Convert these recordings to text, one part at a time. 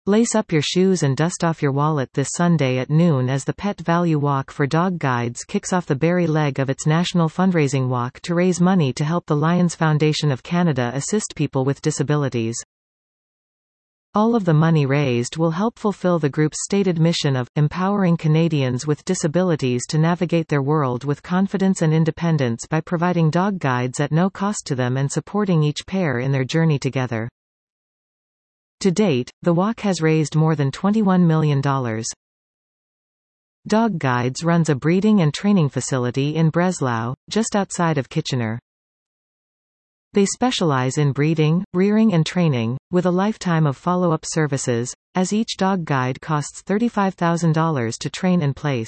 Lace up your shoes and dust off your wallet this Sunday at noon as the Pet Value Walk for Dog Guides kicks off the Barrie leg of its national fundraising walk to raise money to help the Lions Foundation of Canada assist people with disabilities. All of the money raised will help fulfill the group's stated mission of empowering Canadians with disabilities to navigate their world with confidence and independence by providing dog guides at no cost to them and supporting each pair in their journey together. To date, the walk has raised more than $21 million. Dog Guides runs a breeding and training facility in Breslau, just outside of Kitchener. They specialize in breeding, rearing and training, with a lifetime of follow-up services, as each dog guide costs $35,000 to train and place.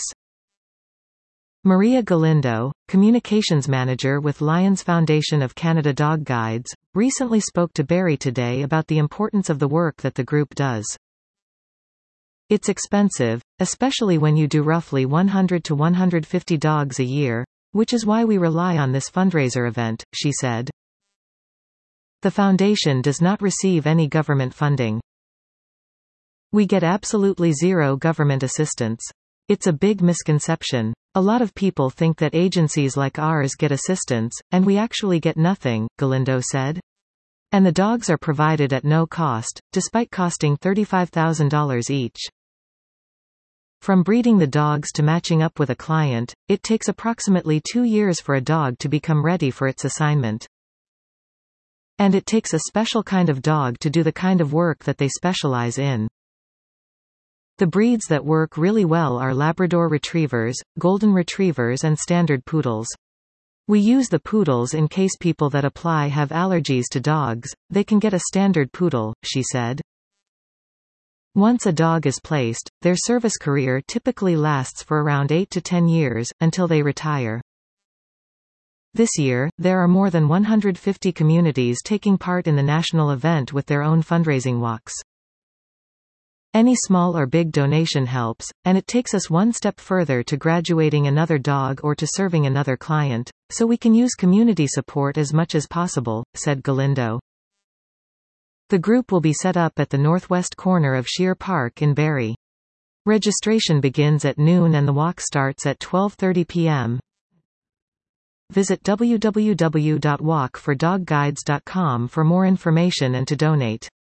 Maria Galindo, communications manager with Lions Foundation of Canada Dog Guides, recently spoke to Barrie Today about the importance of the work that the group does. It's expensive, especially when you do roughly 100 to 150 dogs a year, which is why we rely on this fundraiser event, she said. The foundation does not receive any government funding. We get absolutely zero government assistance. It's a big misconception. A lot of people think that agencies like ours get assistance, and we actually get nothing, Galindo said. And the dogs are provided at no cost, despite costing $35,000 each. From breeding the dogs to matching up with a client, it takes approximately 2 years for a dog to become ready for its assignment. And it takes a special kind of dog to do the kind of work that they specialize in. The breeds that work really well are Labrador Retrievers, Golden Retrievers and Standard Poodles. We use the poodles in case people that apply have allergies to dogs, they can get a Standard Poodle, she said. Once a dog is placed, their service career typically lasts for around 8 to 10 years, until they retire. This year, there are more than 150 communities taking part in the national event with their own fundraising walks. Any small or big donation helps, and it takes us one step further to graduating another dog or to serving another client, so we can use community support as much as possible, said Galindo. The group will be set up at the northwest corner of Sheer Park in Barrie. Registration begins at noon and the walk starts at 12:30 p.m. Visit www.walkfordogguides.com for more information and to donate.